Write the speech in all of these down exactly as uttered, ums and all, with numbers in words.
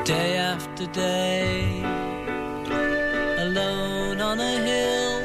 day after day, alone on a hill,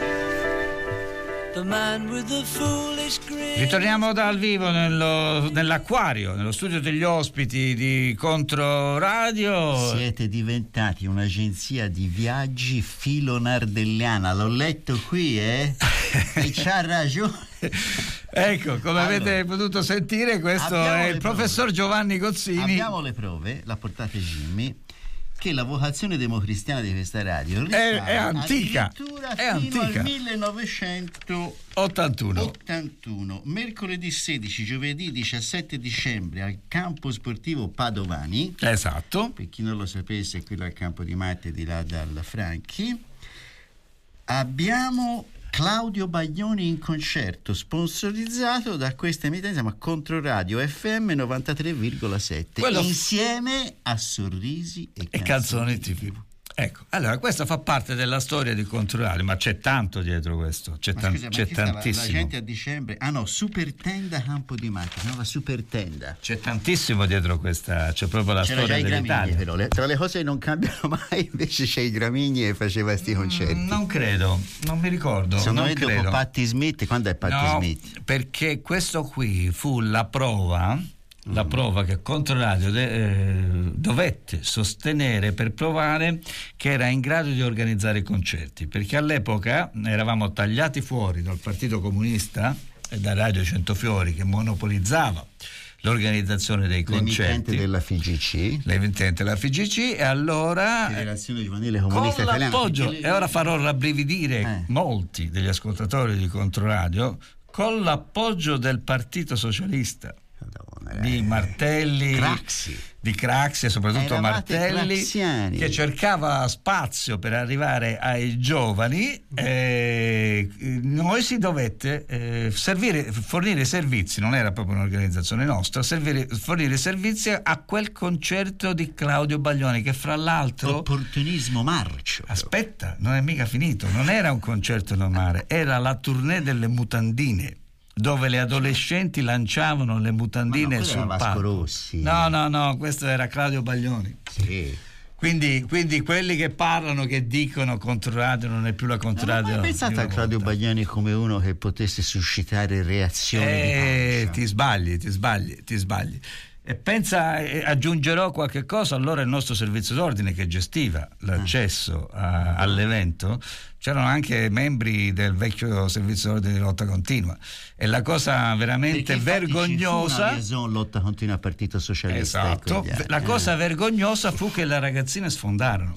the man with the foolish grin. Ritorniamo dal vivo nello, nell'acquario, nello studio degli ospiti di Controradio. Siete diventati un'agenzia di viaggi filonardelliana, l'ho letto qui, eh? E c'ha ragione. Ecco, come allora, avete potuto sentire, questo è il professor prove. Giovanni Gozzini. Abbiamo le prove, l'ha portate Jimmy, che la vocazione democristiana di questa radio è, è antica, addirittura è fino antica. al millenovecentottantuno. ottantuno. Mercoledì sedici, giovedì diciassette dicembre al campo sportivo Padovani. Esatto. Per chi non lo sapesse, quello al campo di Marte di là dal Franchi. Abbiamo Claudio Baglioni in concerto, sponsorizzato da questa emittente, ma Controradio F M novantatré virgola sette, Quello... insieme a Sorrisi e, e Canzoni tivù. Ecco, allora questo fa parte della storia di Controradio, ma c'è tanto dietro questo, c'è, ma tan- scusa, c'è ma tantissimo. La gente a dicembre, ah no, Supertenda Campo di Marte, nuova Supertenda. C'è tantissimo dietro questa, c'è proprio la C'era storia già dell'Italia. I Gramigni, però, le, tra le cose che non cambiano mai, invece c'è i Gramigni e faceva sti concerti. Mm, non credo, non mi ricordo. Secondo non me credo. dopo Patti Smith, quando è Patti no, Smith? Perché questo qui fu la prova. La prova che Controradio de- eh, dovette sostenere per provare che era in grado di organizzare i concerti, perché all'epoca eravamo tagliati fuori dal Partito Comunista e da Radio Centofiori, che monopolizzava l'organizzazione dei concerti, l'emittente della F G C, l'emittente della F G C, e allora Federazione Giovanile Comunista con Italiana, l'appoggio, le... e ora farò rabbrividire eh. molti degli ascoltatori di Controradio, con l'appoggio del Partito Socialista di Martelli, Craxi. di Craxi e soprattutto Eravate Martelli, craxiani, che cercava spazio per arrivare ai giovani. Eh, noi si dovette eh, servire, fornire servizi, non era proprio un'organizzazione nostra, servire, fornire servizi a quel concerto di Claudio Baglioni, che fra l'altro opportunismo marcio. Aspetta, non è mica finito, non era un concerto normale, era la tournée delle mutandine, dove le adolescenti lanciavano le mutandine no, sul palco. Rossi. No, no, no, questo era Claudio Baglioni. Sì. Quindi, quindi quelli che parlano, che dicono Controradio non è più la Controradio. Ma pensate a Claudio Baglioni come uno che potesse suscitare reazioni eh, di pancia? Ti sbagli, ti sbagli, ti sbagli. E pensa, eh, aggiungerò qualche cosa, allora il nostro servizio d'ordine che gestiva l'accesso a, all'evento, c'erano anche membri del vecchio servizio d'ordine di lotta continua, e la cosa veramente perché vergognosa, ci fu una liaison lotta continua al Partito Socialista, esatto, la cosa eh. vergognosa fu che le ragazzine sfondarono.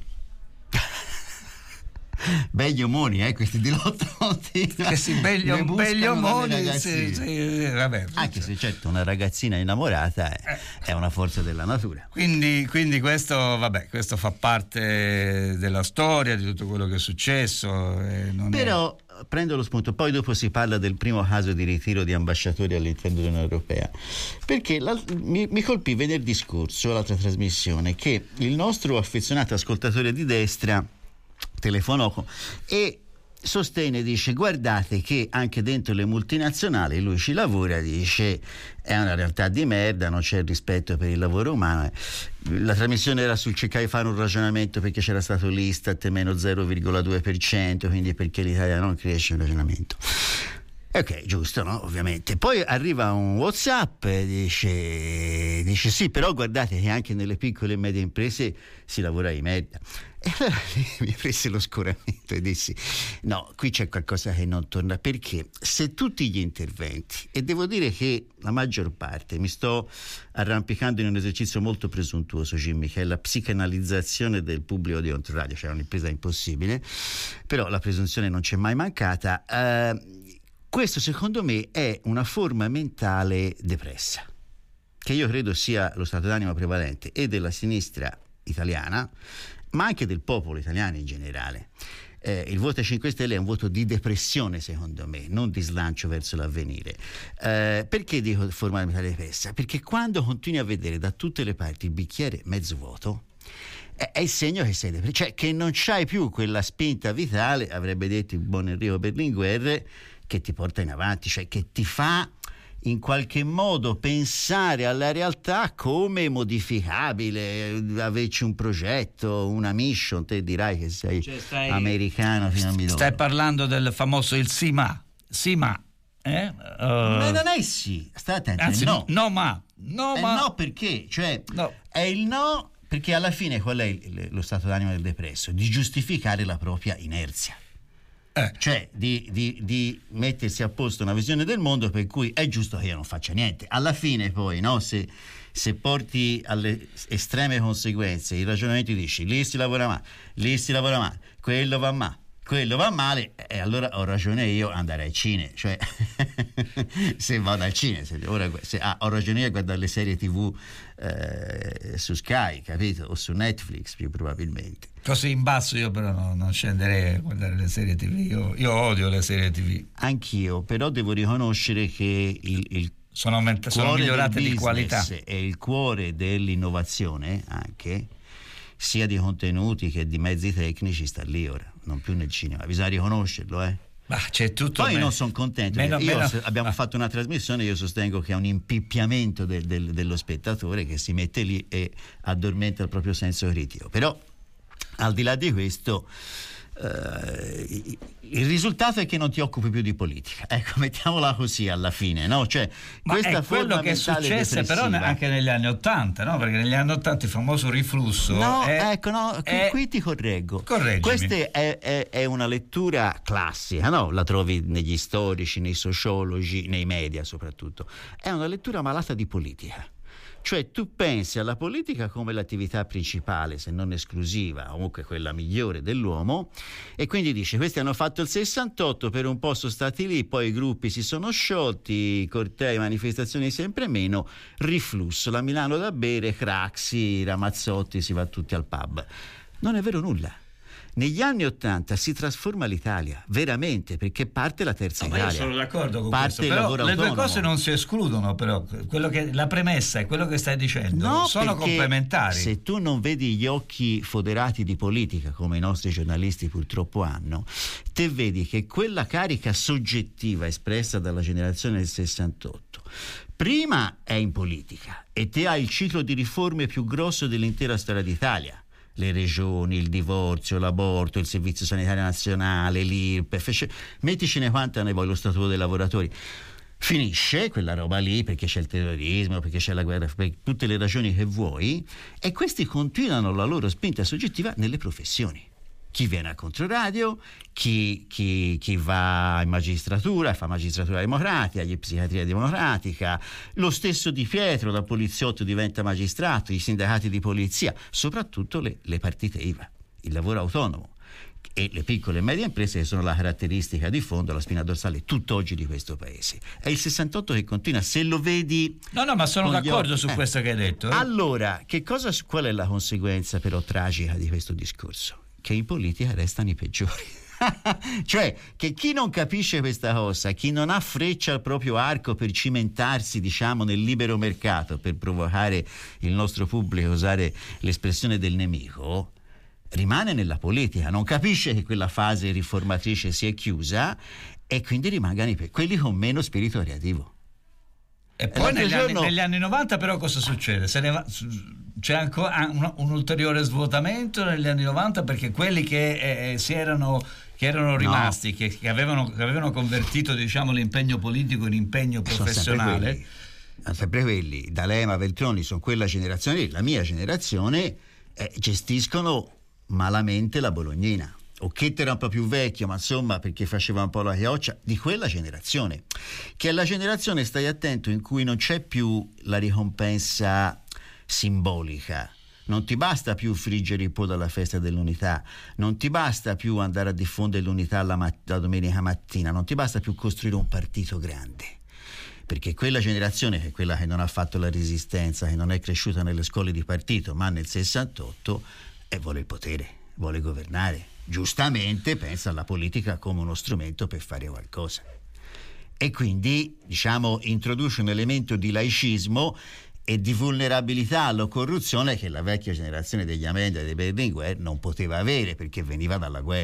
Begli omoni, eh, questi di lotta continua. Che si begli, begli omoni, sì, sì, vabbè. Anche se certo una ragazzina innamorata è, è una forza della natura. Quindi, quindi questo, vabbè, questo fa parte della storia, di tutto quello che è successo. Eh, non Però è... prendo lo spunto, poi dopo si parla del primo caso di ritiro di ambasciatori all'interno dell'Unione Europea, perché la, mi, mi colpì venerdì scorso, l'altra trasmissione, che il nostro affezionato ascoltatore di destra telefonò e sostenne, dice: guardate che anche dentro le multinazionali, lui ci lavora, dice è una realtà di merda, non c'è rispetto per il lavoro umano. La trasmissione era sul cercare di fare un ragionamento, perché c'era stato l'Istat meno zero virgola due per cento, quindi perché l'Italia non cresce, un ragionamento. Ok, giusto, no? Ovviamente. Poi arriva un WhatsApp, dice, dice sì, però guardate che anche nelle piccole e medie imprese si lavora di merda. E allora mi prese lo scoramento e dissi: no, qui c'è qualcosa che non torna, perché se tutti gli interventi, e devo dire che la maggior parte, mi sto arrampicando in un esercizio molto presuntuoso, Jimmy, che è la psicanalizzazione del pubblico di Controradio, cioè un'impresa impossibile, però la presunzione non c'è mai mancata. Eh, questo secondo me è una forma mentale depressa, che io credo sia lo stato d'animo prevalente e della sinistra italiana, ma anche del popolo italiano in generale. Eh, il voto ai cinque Stelle è un voto di depressione, secondo me, non di slancio verso l'avvenire. Eh, perché dico forma mentale depressa? Perché quando continui a vedere da tutte le parti il bicchiere mezzo vuoto, è, è il segno che sei depresso, cioè che non c'hai più quella spinta vitale, avrebbe detto il buon Enrico Berlinguer, che ti porta in avanti, cioè che ti fa in qualche modo pensare alla realtà come modificabile, averci un progetto, una mission. Te dirai che sei cioè stai, americano fino a midollo. Stai parlando del famoso il sì ma, sì ma, eh? Uh, ma non è sì, stai attento, anzi, no. no ma, no è ma. no perché? Cioè, no. È il no perché alla fine qual è il, lo stato d'animo del depresso? Di giustificare la propria inerzia. Eh. Cioè di, di, di mettersi a posto una visione del mondo per cui è giusto che io non faccia niente. Alla fine poi, no, se, se porti alle estreme conseguenze il ragionamento, dici lì si lavora male, lì si lavora male, quello va male, quello va male, e allora ho ragione io andare al cinema. Cioè se vado al cinema, se, ora, se, ah, ho ragione io a guardare le serie tv eh, su Sky, capito? O su Netflix più probabilmente. Così in basso io però no, non scenderei a guardare le serie tv, io, io odio le serie tv. Anch'io, però devo riconoscere che il, il sono, ment- sono migliorate di qualità e il cuore dell'innovazione anche sia di contenuti che di mezzi tecnici sta lì ora, non più nel cinema, bisogna riconoscerlo, eh. Ma c'è tutto. Poi meno, non sono contento meno, io meno, abbiamo ah. fatto una trasmissione, io sostengo che è un impippiamento del, del, dello spettatore che si mette lì e addormenta il proprio senso critico. Però al di là di questo eh, il risultato è che non ti occupi più di politica, ecco, mettiamola così alla fine, no? Cioè, ma questa è quello che è successo però anche negli anni Ottanta, no? Perché negli anni Ottanta il famoso riflusso no, è, ecco, no, è... qui ti correggo. Correggimi. Questa è, è, è una lettura classica, no? La trovi negli storici, nei sociologi, nei media soprattutto. È una lettura malata di politica. Cioè tu pensi alla politica come l'attività principale, se non esclusiva, comunque quella migliore dell'uomo, e quindi dici questi hanno fatto il sessantotto, per un po' sono stati lì, poi i gruppi si sono sciolti, cortei, manifestazioni sempre meno, riflusso, la Milano da bere, Craxi, Ramazzotti, si va tutti al pub. Non è vero nulla. Negli anni Ottanta si trasforma l'Italia, veramente, perché parte la terza no, Italia. Ma io sono d'accordo con parte questo, però le autonomo. due cose non si escludono, però quello che, la premessa e quello che stai dicendo no, sono complementari. Se tu non vedi gli occhi foderati di politica, come i nostri giornalisti purtroppo hanno, te vedi che quella carica soggettiva espressa dalla generazione del sessantotto prima è in politica e te hai il ciclo di riforme più grosso dell'intera storia d'Italia. Le regioni, il divorzio, l'aborto, il servizio sanitario nazionale, l'I R P E F, metticene quanta ne vuoi, lo statuto dei lavoratori. Finisce quella roba lì perché c'è il terrorismo, perché c'è la guerra, per tutte le ragioni che vuoi, e questi continuano la loro spinta soggettiva nelle professioni. Chi viene a Controradio, chi, chi, chi va in magistratura, fa magistratura democratica, gli psichiatria democratica, lo stesso Di Pietro da poliziotto diventa magistrato, i sindacati di polizia, soprattutto le, le partite I V A, il lavoro autonomo e le piccole e medie imprese che sono la caratteristica di fondo, la spina dorsale tutt'oggi di questo paese. È il sessantotto che continua, se lo vedi... No, no, ma sono d'accordo su eh. questo che hai detto. Eh. Allora, che cosa, qual è la conseguenza però tragica di questo discorso? Che in politica restano i peggiori. Cioè che chi non capisce questa cosa, chi non ha freccia al proprio arco per cimentarsi, diciamo, nel libero mercato, per provocare il nostro pubblico a usare l'espressione del nemico, rimane nella politica, non capisce che quella fase riformatrice si è chiusa e quindi rimangano i pe- quelli con meno spirito creativo. E poi negli, giorno... anni, negli anni novanta però cosa succede? Se ne va, c'è ancora un, un ulteriore svuotamento negli anni novanta, perché quelli che eh, si erano che erano rimasti, no. che, che, avevano, che avevano convertito, diciamo, l'impegno politico in impegno professionale, sono sempre quelli, sempre quelli. D'Alema, Veltroni sono quella generazione, la mia generazione, eh, gestiscono malamente la Bolognina. Occhetto era un po' più vecchio, ma insomma, perché faceva un po' la chioccia, di quella generazione, che è la generazione, stai attento, in cui non c'è più la ricompensa simbolica. Non ti basta più friggere il po' dalla festa dell'unità, non ti basta più andare a diffondere l'unità la, mat- la domenica mattina, non ti basta più costruire un partito grande, perché quella generazione, che è quella che non ha fatto la resistenza, che non è cresciuta nelle scuole di partito, ma nel sessantotto, e vuole il potere, vuole governare. Giustamente pensa alla politica come uno strumento per fare qualcosa, e quindi, diciamo, introduce un elemento di laicismo e di vulnerabilità alla corruzione che la vecchia generazione degli Amendola e dei Berlinguer non poteva avere, perché veniva dalla guerra.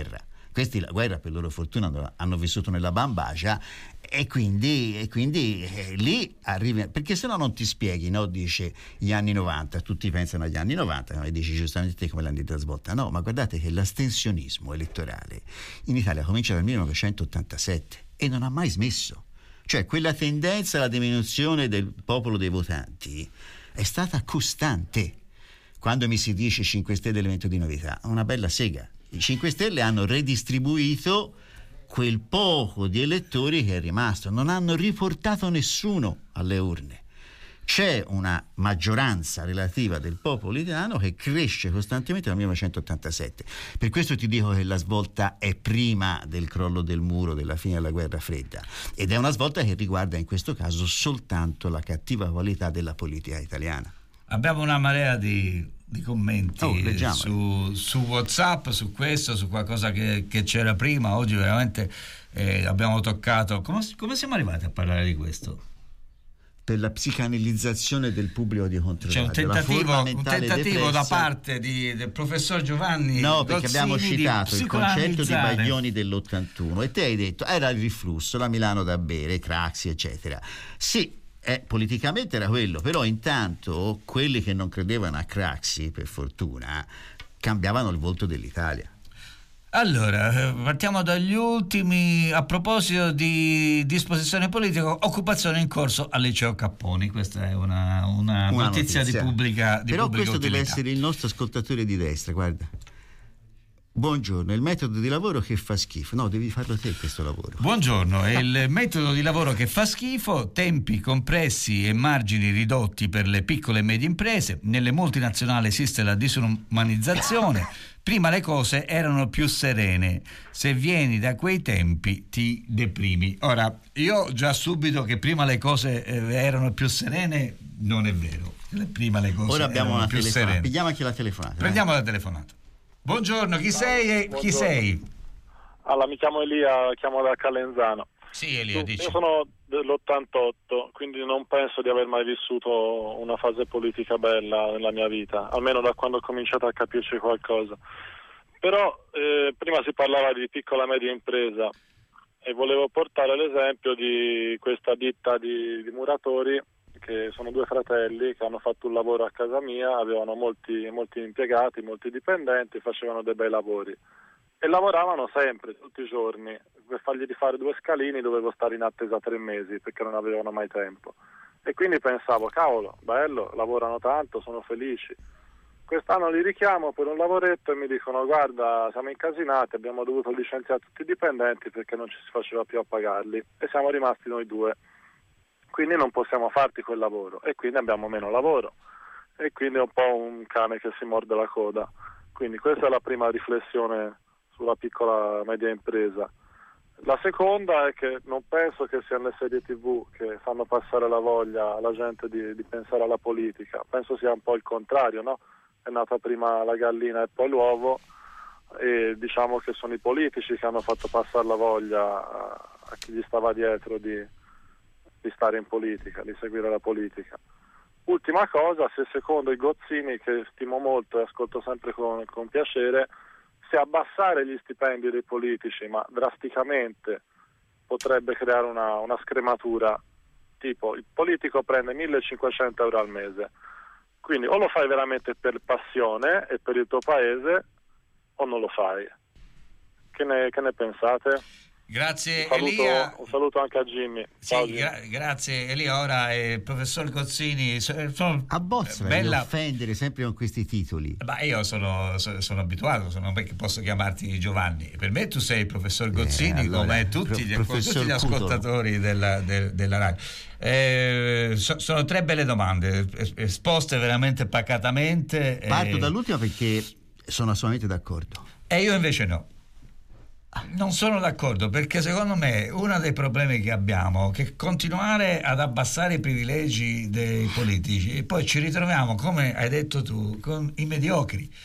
Questi la guerra, per loro fortuna, hanno vissuto nella bambagia, e quindi, e quindi eh, lì arrivi, perché se no non ti spieghi, no? Dice gli anni novanta, tutti pensano agli anni novanta e dici giustamente te come l'hanno detta svolta. No, ma guardate che l'astensionismo elettorale in Italia comincia dal millenovecentottantasette e non ha mai smesso. Cioè quella tendenza alla diminuzione del popolo dei votanti è stata costante. Quando mi si dice cinque Stelle elemento di novità, una bella sega. I cinque Stelle hanno redistribuito quel poco di elettori che è rimasto, non hanno riportato nessuno alle urne. C'è una maggioranza relativa del popolo italiano che cresce costantemente dal millenovecentottantasette. Per questo ti dico che la svolta è prima del crollo del muro, della fine della guerra fredda, ed è una svolta che riguarda in questo caso soltanto la cattiva qualità della politica italiana. Abbiamo una marea di, di commenti oh, su, su WhatsApp, su questo, su qualcosa che, che c'era prima. Oggi veramente eh, abbiamo toccato. Come, come siamo arrivati a parlare di questo? Per la psicanalizzazione del pubblico di controllaggio. C'è un tentativo, un tentativo da parte di, del professor Giovanni No, perché Gozzini abbiamo citato il concetto di Baglioni dell'ottantuno e te hai detto era il riflusso, la Milano da bere, Craxi, eccetera. Sì, eh, politicamente era quello, però intanto quelli che non credevano a Craxi, per fortuna, cambiavano il volto dell'Italia. Allora, partiamo dagli ultimi. A proposito di disposizione politica, occupazione in corso al liceo Capponi. Questa è una, una, una notizia, notizia di pubblica di Però pubblica questo utilità. Deve essere il nostro ascoltatore di destra, guarda. Buongiorno, il metodo di lavoro che fa schifo. No, devi farlo te questo lavoro. Buongiorno, è il metodo di lavoro che fa schifo, tempi compressi e margini ridotti per le piccole e medie imprese. Nelle multinazionali esiste la disumanizzazione. Prima le cose erano più serene. Se vieni da quei tempi ti deprimi. Ora, io già subito che prima le cose eh, erano più serene, non è vero. Prima le cose Ora abbiamo erano una più telefonata. serene. Pigliamo anche la telefonata. Prendiamo vai. la telefonata. Buongiorno, chi sei e chi sei? Allora, mi chiamo Elia, chiamo da Calenzano. Sì, Elia, dici. Io sono dell'ottantotto, quindi non penso di aver mai vissuto una fase politica bella nella mia vita, almeno da quando ho cominciato a capirci qualcosa. Però eh, prima si parlava di piccola e media impresa e volevo portare l'esempio di questa ditta di, di muratori, che sono due fratelli che hanno fatto un lavoro a casa mia, avevano molti, molti impiegati, molti dipendenti, facevano dei bei lavori e lavoravano sempre, tutti i giorni. Per fargli rifare due scalini dovevo stare in attesa tre mesi perché non avevano mai tempo, e quindi pensavo, cavolo, bello, lavorano tanto, sono felici. Quest'anno li richiamo per un lavoretto e mi dicono, guarda, siamo incasinati, abbiamo dovuto licenziare tutti i dipendenti perché non ci si faceva più a pagarli e siamo rimasti noi due, quindi non possiamo farti quel lavoro e quindi abbiamo meno lavoro, e quindi è un po' un cane che si morde la coda. Quindi questa è la prima riflessione sulla piccola media impresa. La seconda è che non penso che siano le serie tv che fanno passare la voglia alla gente di, di pensare alla politica, penso sia un po' il contrario, no? È nata prima la gallina e poi l'uovo, e diciamo che sono i politici che hanno fatto passare la voglia a, a chi gli stava dietro di, di stare in politica, di seguire la politica. Ultima cosa, se secondo i Gozzini, che stimo molto e ascolto sempre con, con piacere, se abbassare gli stipendi dei politici, ma drasticamente, potrebbe creare una, una scrematura, tipo il politico prende millecinquecento euro al mese, quindi o lo fai veramente per passione e per il tuo paese o non lo fai. Che ne, che ne pensate? Grazie un saluto, Elia. Un saluto anche a Jimmy. Sì, Ciao, Jimmy. gra- grazie Elia. Ora eh, il professor Gozzini, sono, Abbozza bella... di offendere sempre con questi titoli. Ma io sono, sono, sono abituato, sono, perché posso chiamarti Giovanni. Per me tu sei il professor Gozzini, eh, allora, come tutti, pro- gli, tutti gli ascoltatori della, de, della radio. Eh, so, sono tre belle domande esposte veramente pacatamente. Parto eh, dall'ultima perché sono assolutamente d'accordo. E io invece no. Non sono d'accordo, perché secondo me uno dei problemi che abbiamo è che continuare ad abbassare i privilegi dei politici e poi ci ritroviamo, come hai detto tu, con i mediocri,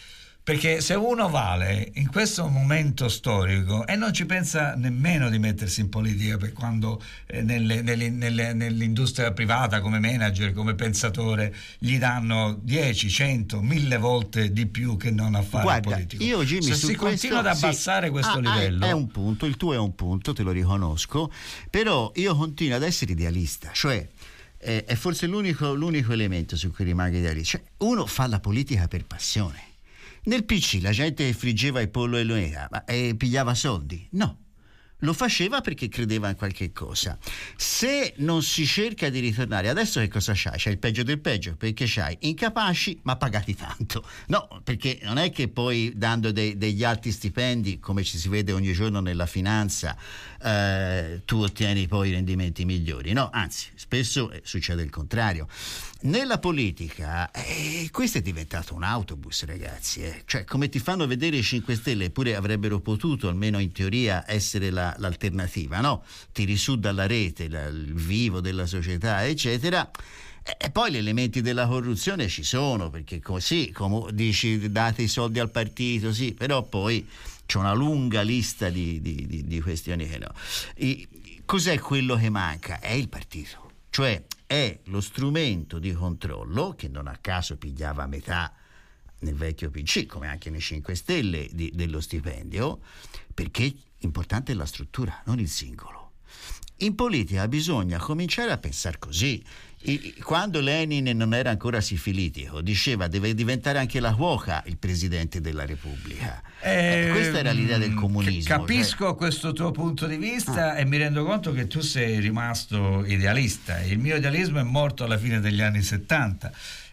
Perché se uno vale in questo momento storico e non ci pensa nemmeno di mettersi in politica, per quando eh, nelle, nelle, nelle, nell'industria privata come manager, come pensatore, gli danno dieci, cento, mille volte di più che non a fare Guarda, politico. Io, Jimmy, se su si questo, continua ad abbassare sì, questo ah, livello... È un punto, il tuo è un punto, te lo riconosco, però io continuo ad essere idealista, cioè eh, è forse l'unico, l'unico elemento su cui rimango idealista. Cioè, uno fa la politica per passione. Nel P C la gente friggeva il pollo e l'unica, ma e pigliava soldi? No, lo faceva perché credeva in qualche cosa. Se non si cerca di ritornare, adesso che cosa c'hai? C'hai il peggio del peggio, perché c'hai incapaci ma pagati tanto. No, perché non è che poi dando dei, degli alti stipendi, come ci si vede ogni giorno nella finanza, eh, tu ottieni poi rendimenti migliori. No, anzi, spesso eh, succede il contrario. Nella politica eh, questo è diventato un autobus, ragazzi, eh. Cioè, come ti fanno vedere i cinque Stelle, eppure avrebbero potuto almeno in teoria essere la, l'alternativa, no? Tiri su dalla rete la, il vivo della società, eccetera. E poi gli elementi della corruzione ci sono, perché così, come dici, date i soldi al partito, sì, però poi c'è una lunga lista di, di, di, di questioni che no. E cos'è quello che manca? È il partito, cioè è lo strumento di controllo che non a caso pigliava metà nel vecchio P C, come anche nei cinque Stelle, di, dello stipendio, perché importante è la struttura, non il singolo. In politica bisogna cominciare a pensare così. I, quando Lenin non era ancora sifilitico, diceva deve diventare anche la cuoca il presidente della Repubblica. Eh, questa era l'idea del comunismo. Capisco cioè... questo tuo punto di vista ah. e mi rendo conto che tu sei rimasto idealista. Il mio idealismo è morto alla fine degli anni settanta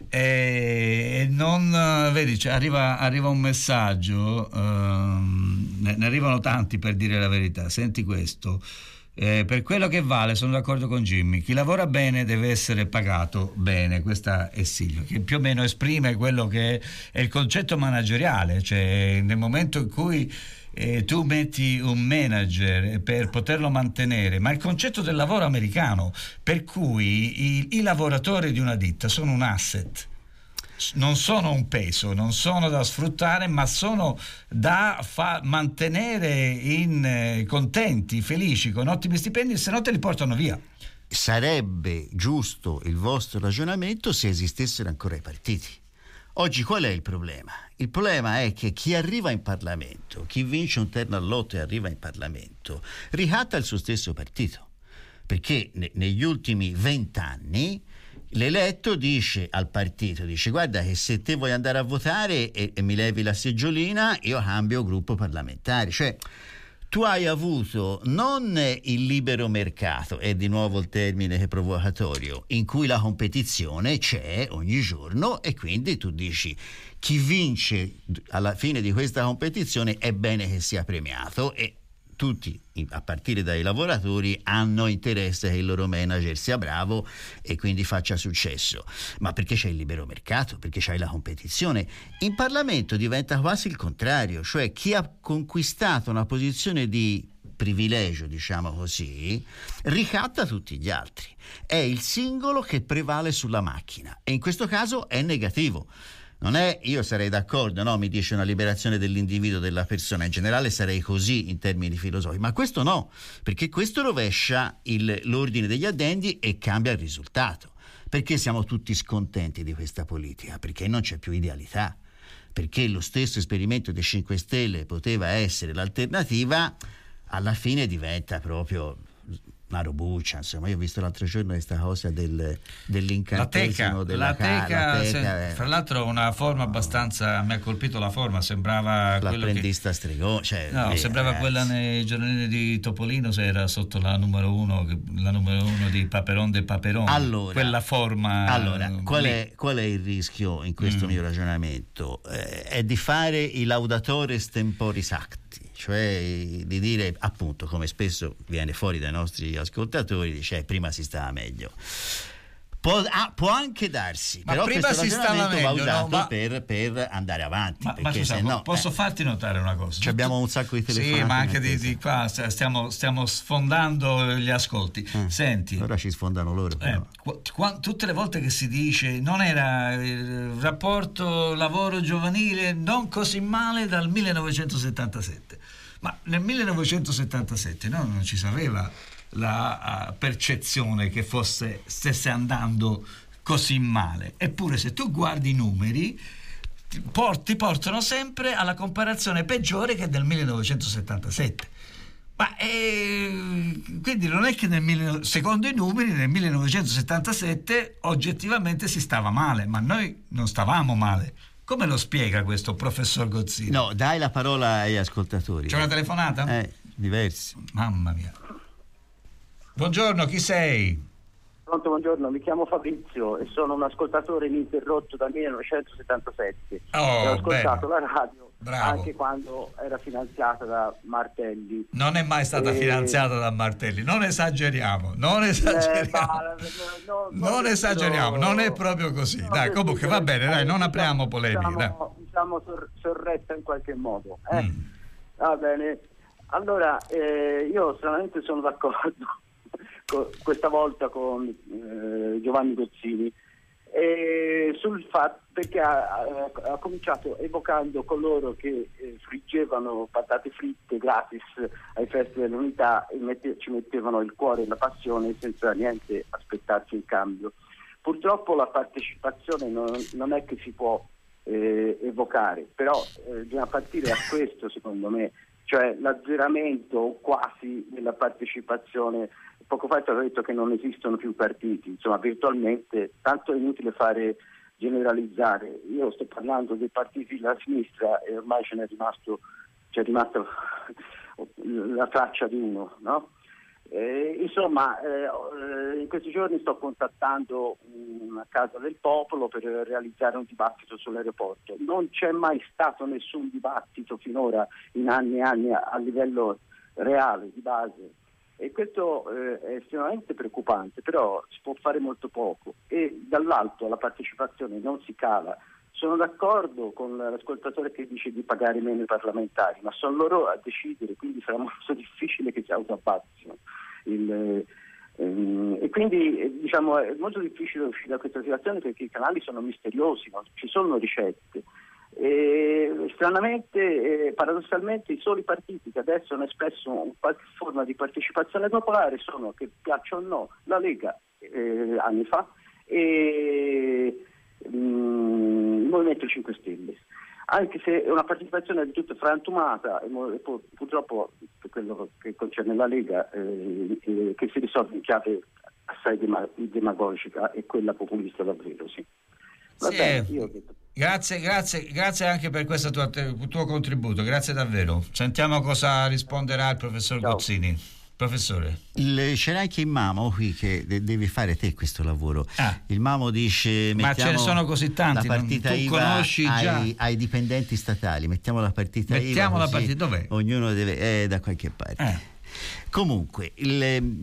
e non vedi, cioè, arriva, arriva un messaggio, um, ne, ne arrivano tanti, per dire la verità. Senti questo. Eh, per quello che vale sono d'accordo con Jimmy, chi lavora bene deve essere pagato bene. Questa è Silvio, che più o meno esprime quello che è il concetto manageriale, cioè nel momento in cui eh, tu metti un manager per poterlo mantenere, ma il concetto del lavoro americano, per cui i, i lavoratori di una ditta sono un asset, non sono un peso, non sono da sfruttare, ma sono da fa- mantenere in eh, contenti, felici, con ottimi stipendi, se no te li portano via. Sarebbe giusto il vostro ragionamento se esistessero ancora i partiti. Oggi qual è il problema? Il problema è che chi arriva in Parlamento, chi vince un terno al lotto e arriva in Parlamento, ricatta il suo stesso partito, perché ne- negli ultimi vent'anni l'eletto dice al partito, dice guarda che se te vuoi andare a votare e, e mi levi la seggiolina, io cambio gruppo parlamentare. Cioè tu hai avuto non il libero mercato, è di nuovo il termine che è provocatorio, in cui la competizione c'è ogni giorno e quindi tu dici chi vince alla fine di questa competizione è bene che sia premiato, e tutti, a partire dai lavoratori, hanno interesse che il loro manager sia bravo e quindi faccia successo. Ma perché c'è il libero mercato? Perché c'hai la competizione. In Parlamento diventa quasi il contrario, cioè chi ha conquistato una posizione di privilegio, diciamo così, ricatta tutti gli altri. È il singolo che prevale sulla macchina e in questo caso è negativo. Non è, io sarei d'accordo, no? Mi dice una liberazione dell'individuo, della persona, in generale sarei così in termini filosofici, ma questo no, perché questo rovescia il, l'ordine degli addendi e cambia il risultato. Perché siamo tutti scontenti di questa politica? Perché non c'è più idealità, perché lo stesso esperimento dei cinque Stelle poteva essere l'alternativa, alla fine diventa proprio una robuccia. Insomma, io ho visto l'altro giorno questa cosa del, dell'incantesimo la teca, della la teca, la teca se, eh. fra l'altro una forma abbastanza, mi ha colpito la forma, sembrava l'apprendista che, stregone, cioè, no, eh, sembrava ragazzi. Quella nei giornali di Topolino, se era sotto la numero uno, la numero uno di Paperon de Paperon, allora, quella forma. Allora, qual è, qual è il rischio in questo mm. mio ragionamento? Eh, è di fare i laudatores temporis acti, cioè di dire, appunto, come spesso viene fuori dai nostri ascoltatori, dice eh, prima si stava meglio. Può, ah, può anche darsi, ma però prima questo si ragionamento stava va meglio, usato no? ma, per, per andare avanti. ma, ma perché scusa, se no, posso eh, farti notare una cosa? Ci abbiamo un sacco di telefonate. Sì, ma anche in di, attesa. di qua stiamo, stiamo sfondando gli ascolti. Eh, Senti, ora ci sfondano loro. eh, qu- qu- tutte le volte che si dice non era il rapporto lavoro giovanile non così male dal millenovecentosettantasette, ma nel millenovecentosettantasette no, non ci sapeva la uh, percezione che fosse stesse andando così male, eppure se tu guardi i numeri ti, port- ti portano sempre alla comparazione peggiore che del millenovecentosettantasette. Ma eh, quindi non è che nel mille, secondo i numeri nel millenovecentosettantasette oggettivamente si stava male, ma noi non stavamo male. Come lo spiega questo professor Gozzini? No, dai la parola ai ascoltatori. C'è una telefonata? Eh, diversi. Mamma mia. Buongiorno, chi sei? Pronto, buongiorno, mi chiamo Fabrizio e sono un ascoltatore ininterrotto dal millenovecentosettantasette. Oh, ho ascoltato bene. la radio Bravo. anche quando era finanziata da Martelli. Non è mai stata E- finanziata da Martelli, non esageriamo, non esageriamo. Eh, ma- no, no, Non no, esageriamo, no, non è proprio così. no, Dai, comunque va bene, dai, non apriamo polemiche. Dai. Diciamo, diciamo sor- sorretta in qualche modo. Eh? Mm. Va bene. Allora, eh, io stranamente sono d'accordo co- questa volta con eh, Giovanni Gozzini eh, sul fatto, perché ha, ha, ha cominciato evocando coloro che eh, friggevano patate fritte gratis ai Festival dell'Unità e mette- ci mettevano il cuore e la passione senza niente aspettarsi in cambio. Purtroppo la partecipazione non, non è che si può eh, evocare, però eh, bisogna partire da questo, secondo me, cioè l'azzeramento quasi della partecipazione. Poco fa è stato detto che non esistono più partiti, insomma virtualmente, tanto è inutile fare generalizzare. Io sto parlando dei partiti della sinistra e ormai ce n'è rimasto, c'è rimasta la traccia di uno, no? Eh, insomma, eh, in questi giorni sto contattando una Casa del Popolo per realizzare un dibattito sull'aeroporto. Non c'è mai stato nessun dibattito finora, in anni e anni, a, a livello reale, di base. E questo eh, è estremamente preoccupante, però si può fare molto poco. E dall'alto la partecipazione non si cala. Sono d'accordo con l'ascoltatore che dice di pagare meno i parlamentari, ma sono loro a decidere, quindi sarà molto difficile che si autoabbassino. Il, ehm, e quindi eh, diciamo è molto difficile uscire da questa situazione perché i canali sono misteriosi, non ci sono ricette. E, stranamente, eh, paradossalmente, i soli partiti che adesso hanno espresso un qualche forma di partecipazione popolare sono, che piaccia o no, la Lega eh, anni fa e mm, il Movimento cinque Stelle. Anche se è una partecipazione del tutto frantumata e mo- e pur- purtroppo per quello che concerne la Lega eh, eh, che si risolve in chiave assai dema- demagogica e quella populista davvero, sì. Va Sì, bene, io ho detto. Grazie, grazie, grazie anche per questo tuo, tuo contributo, grazie davvero. Sentiamo cosa risponderà il professor Ciao. Gozzini. Professore. Il, c'è anche il Mamo qui che de- devi fare te questo lavoro. Ah. Il Mamo dice Ma ce ne sono così tanti, la non- partita tu I V A conosci già. ai, ai dipendenti statali, mettiamo la partita Mettiamo I V A la così partita, dov'è? ognuno deve eh, da qualche parte. Eh. Comunque il,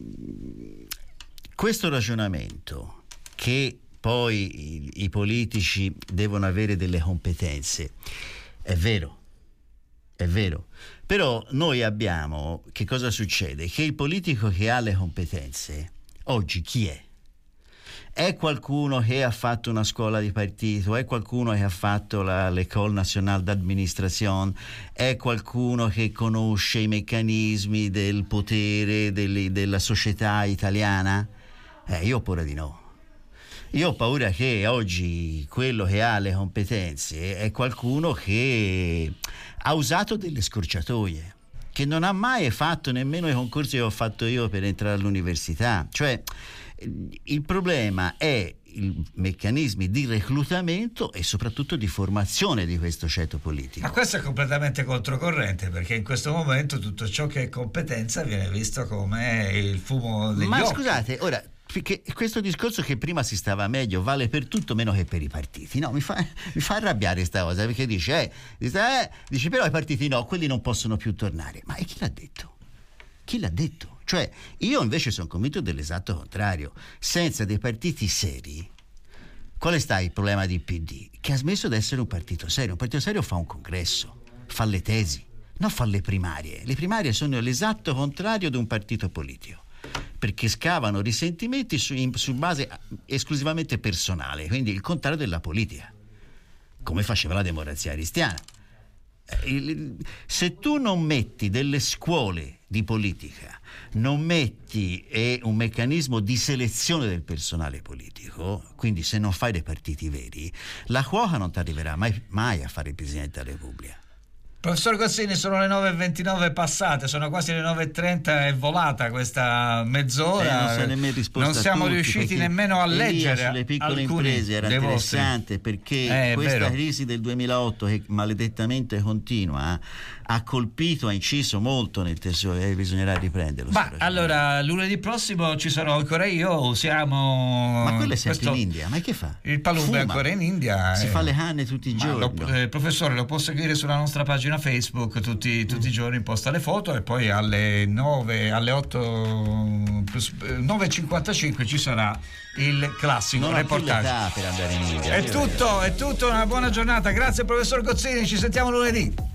questo ragionamento che poi i, i politici devono avere delle competenze è vero, è vero, però noi abbiamo, che cosa succede? Che il politico che ha le competenze oggi chi è? È qualcuno che ha fatto una scuola di partito, è qualcuno che ha fatto la, l'École Nationale d'Administration, è qualcuno che conosce i meccanismi del potere delle, della società italiana? Eh, io ho paura di no. Io ho paura che oggi quello che ha le competenze è qualcuno che ha usato delle scorciatoie, che non ha mai fatto nemmeno i concorsi che ho fatto io per entrare all'università. Cioè, il problema è i meccanismi di reclutamento e soprattutto di formazione di questo ceto politico. Ma questo è completamente controcorrente, perché in questo momento tutto ciò che è competenza viene visto come il fumo degli Ma occhi. scusate, ora, perché questo discorso che prima si stava meglio vale per tutto meno che per i partiti, no? Mi fa, mi fa arrabbiare questa cosa, perché dice, eh, dice, eh, dice però i partiti no, quelli non possono più tornare. Ma e chi l'ha detto? Chi l'ha detto? Cioè, io invece sono convinto dell'esatto contrario. Senza dei partiti seri, qual è stato il problema del P D? Che ha smesso di essere un partito serio. Un partito serio fa un congresso, fa le tesi, non fa le primarie. Le primarie sono l'esatto contrario di un partito politico, perché scavano risentimenti su, in, su base esclusivamente personale, quindi il contrario della politica, come faceva la Democrazia Cristiana. Se tu non metti delle scuole di politica, non metti eh, un meccanismo di selezione del personale politico, quindi se non fai dei partiti veri, la cuoca non ti arriverà mai, mai a fare il Presidente della Repubblica. Professor Gozzini, sono le nove e ventinove passate, sono quasi le nove e trenta, è volata questa mezz'ora. Eh, non, so risposta non siamo tutti, riusciti nemmeno a leggere sulle piccole imprese era interessante vostri. Perché eh, questa vero. crisi del duemilaotto, che maledettamente continua, ha colpito, ha inciso molto nel tesoro e bisognerà riprenderlo. Ma allora lunedì prossimo ci sarò ancora io, siamo... Ma quello è sempre questo... in India, ma che fa? Il Palumbo Fuma. è ancora in India. Si eh... fa le canne tutti i ma giorni. Lo, eh, professore, lo può seguire sulla nostra pagina Facebook, tutti, tutti mm. i giorni posta le foto, e poi alle nove, alle otto, nove e cinquantacinque ci sarà il classico non reportage. Per andare in India. È tutto, è tutto, una buona giornata, grazie professor Gozzini, ci sentiamo lunedì.